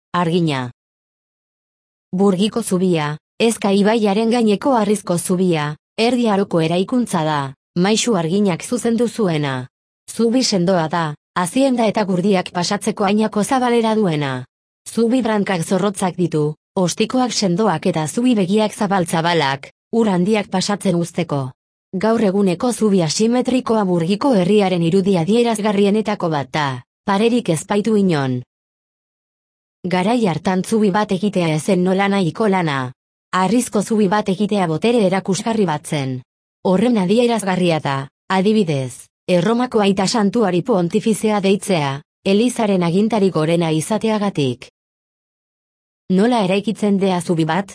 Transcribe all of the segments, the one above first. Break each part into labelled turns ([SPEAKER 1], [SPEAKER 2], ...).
[SPEAKER 1] Argina. Burgiko zubia, Ezka ibaiaren gaineko harrizko zubia, Erdi Aroko eraikuntza da, Maisu Arginak zuzendu zuena. Zubi sendoa da, azienda eta gurdiak pasatzeko ainako zabalera duena. Zubi brankak zorrotzak ditu, ostikoak sendoak eta zubi begiak zabal-zabalak, ur handiak pasatzen uzteko. Gaur eguneko zubi asimetrikoa Burgiko herriaren irudi adierazgarrienetako bat da, parerik ez baitu inon. Garai hartan zubi bat egitea ezen nola nahiko lana. Harrizko zubi bat egitea botere erakusgarri bat zen. Horren adierazgarria da, adibidez, Erromako aita santuari pontifizea deitzea, Elizaren agintari gorena izateagatik. Nola eraikitzen dea zubi bat?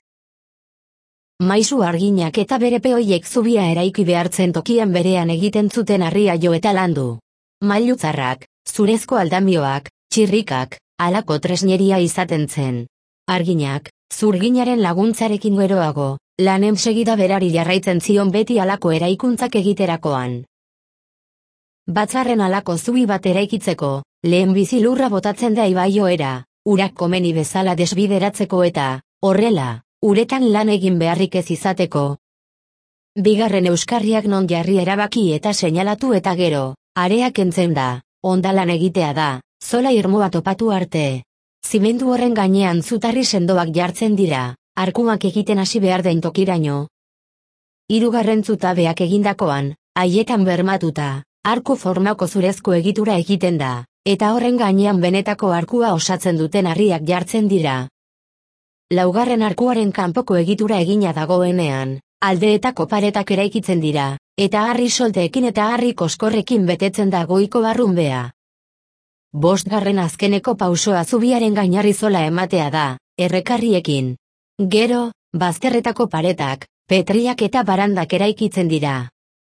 [SPEAKER 1] Maisu Arginak eta bere peoiek zubia eraiki behartzen tokian berean egiten zuten harria jo eta landu. Mailutzarrak, zurezko aldamioak, txirrikak, halako tresneria izaten zen. Arginak, zurginaren laguntzarekin geroago, lanen segida berari jarraitzen zion beti halako eraikuntzak egiterakoan. Batzarren halako zubi bat eraikitzeko, lehenbizi lurra botatzen da ibaioera, urak komeni bezala desbideratzeko eta, horrela, uretan lan egin beharrik ez izateko. Bigarren euskarriak non jarri erabaki eta seinalatu eta gero, area kentzen da, ondalan egitea da, zola irmoa topatu arte. Zimendu horren gainean zutarri sendoak jartzen dira, arkuak egiten hasi behar den tokiraino. Hirugarren zutabeak egindakoan, haietan bermatuta, arku formako zurezko egitura egiten da, eta horren gainean benetako arkua osatzen duten harriak jartzen dira. Laugarren arkuaren kanpoko egitura egina dagoenean, aldeetako paretak eraikitzen dira, eta harri solteekin eta harri koskorrekin betetzen da goiko barrunbea. Bostgarren azkeneko pausoa zubiaren gainarri zola ematea da, errekarriekin. Gero, bazterretako paretak, petriak eta barandak eraikitzen dira.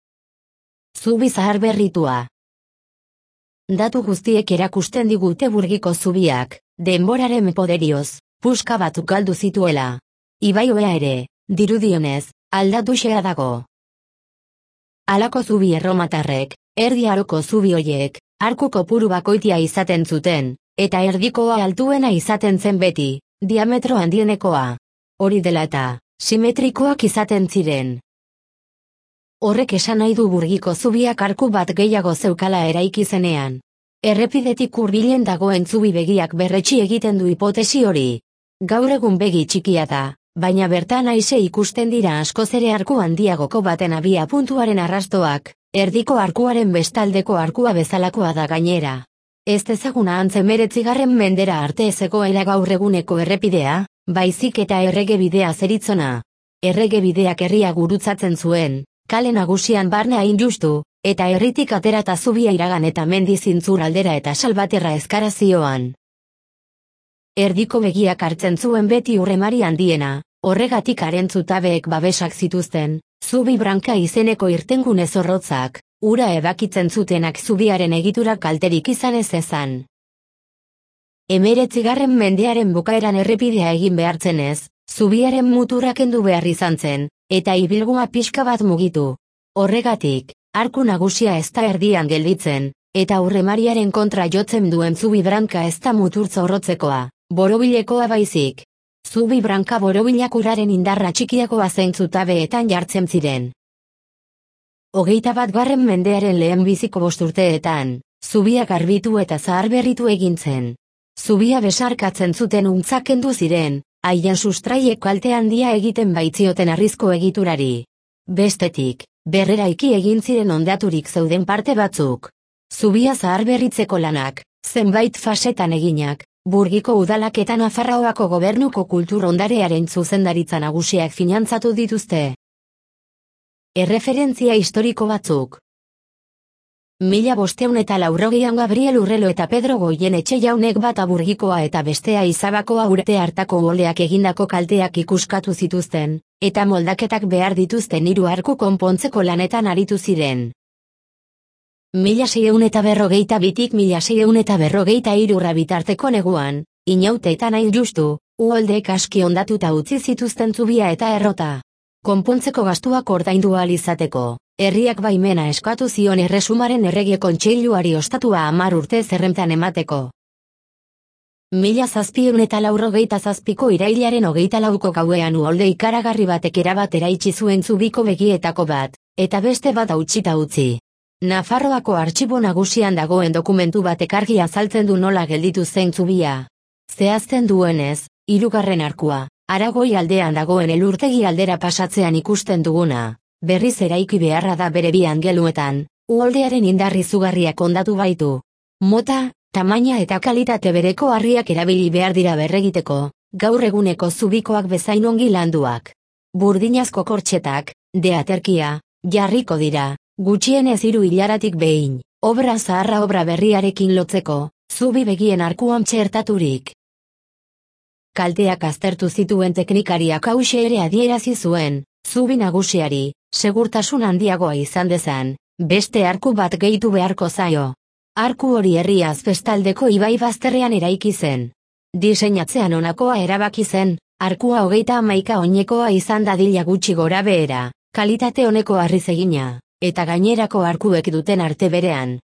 [SPEAKER 1] Zubi zaharberritua. Datu guztiek erakusten digute Burgiko zubiak, denboraren poderioz, puska batzuk galdu zituela. Ibaioa ere, dirudionez, aldatu xea dago. Halako zubi erromatarrek, Erdi Aroko zubi hoiek, arku kopuru bakoitia izaten zuten, eta erdikoa altuena izaten zen beti, diametro handienekoa. Hori dela eta, simetrikoak izaten ziren. Horrek esan nahi du Burgiko zubiak arku bat gehiago zeukala eraiki zenean. Errepidetik hurbilen dagoen zubi begiak berretsi egiten du hipotesi hori. Gaur egun begi txikia da, baina bertan aise ikusten dira askoz ere arku handiagoko baten abia puntuaren arrastoak. Erdiko arkuaren bestaldeko arkua bezalakoa da gainera. Ez dezaguna antze 19. mendera arte ez zegoela gaur eguneko errepidea, baizik eta erregebidea zeritzona. Erregebideak herria gurutzatzen zuen, kale nagusian barne hain justu, eta herritik aterata zubia iragan eta mendi zintzur aldera eta Salbaterra ezkara zioan. Erdiko begiak hartzen zuen beti urremari handiena, horregatik haren zutabeek babesak zituzten. Zubi branka izeneko irtengune zorrotzak, ura ebakitzen zutenak zubiaren egitura kalterik izan ez ezan. 19. mendearen bukaeran errepidea egin behartzenez, zubiaren muturra kendu behar izan zen, eta ibilgua pixka bat mugitu. Horregatik, arku nagusia ez da erdian gelditzen, eta urremariaren kontra jotzen duen zubi branka ez da mutur zorrotzekoa, borobilekoa baizik. Zubi branka borobilak uraren indarra txikiagoa zein zutabeetan jartzen ziren. 21. mendearen lehenbiziko 5 urteetan, zubia garbitu eta zaharberritu egin zen. Zubia besarkatzen zuten untzak kendu ziren, haien sustraiek kalte handia egiten baitzioten harrizko egiturari. Bestetik, berreraiki egin ziren hondaturik zeuden parte batzuk. Zubia zaharberritzeko lanak, zenbait fasetan eginak, Burgiko udalak eta Nafarroako gobernuko kultur ondarearen zuzendaritza nagusiak finantzatu dituzte. Erreferentzia historiko batzuk. 1580an Gabriel Urrelo eta Pedro Goienetxe jaunek bata Burgikoa eta bestea Izabakoa urte hartako oleak egindako kalteak ikuskatu zituzten, eta moldaketak behar dituzten 3 arku konpontzeko lanetan aritu ziren. 1642tik 1643 bitarteko neguan, inaute eta hain justu, uholdeek aski hondatuta utzi zituzten zubia eta errota. Konpontzeko gastuak ordaindu ahal izateko, herriak baimena eskatu zion Erresumaren Errege Kontseiluari ostatua 10 urte zerrentan emateko. 1787ko irailaren 24ko gauean uholde ikaragarri batek erabat eraitsi zuen zubiko begietako bat, eta beste bat hautsita utzi. Nafarroako artxibo nagusian dagoen dokumentu batek argi azaltzen du nola gelditu zen zubia. Zehazten duenez, 3. arkua, Aragoi aldean dagoen elurtegi aldera pasatzean ikusten duguna, berriz eraiki beharra da bere bi angeluetan, uholdearen indar izugarriak hondatu baitu. Mota, tamaina eta kalitate bereko harriak erabili behar dira berregiteko, gaur eguneko zubikoak bezain ongi landuak. Burdinazko kortxetak, aterkia, jarriko dira, gutxienez 3 hilaratik behin, obra zaharra obra berriarekin lotzeko, zubi begien arkuan txertaturik. Kalteak aztertu zituen teknikariak hauxe ere adierazi zuen, zubi nagusiari, segurtasun handiagoa izan dezan, beste arku bat gehitu beharko zaio. Arku hori herriaz bestaldeko ibai bazterrean eraiki zen. Diseinatzean honakoa erabaki zen, arkua 31 oinekoa izan dadila gutxi gora behera, kalitate honeko harriz egina, eta gainerako arkuek duten arte berean,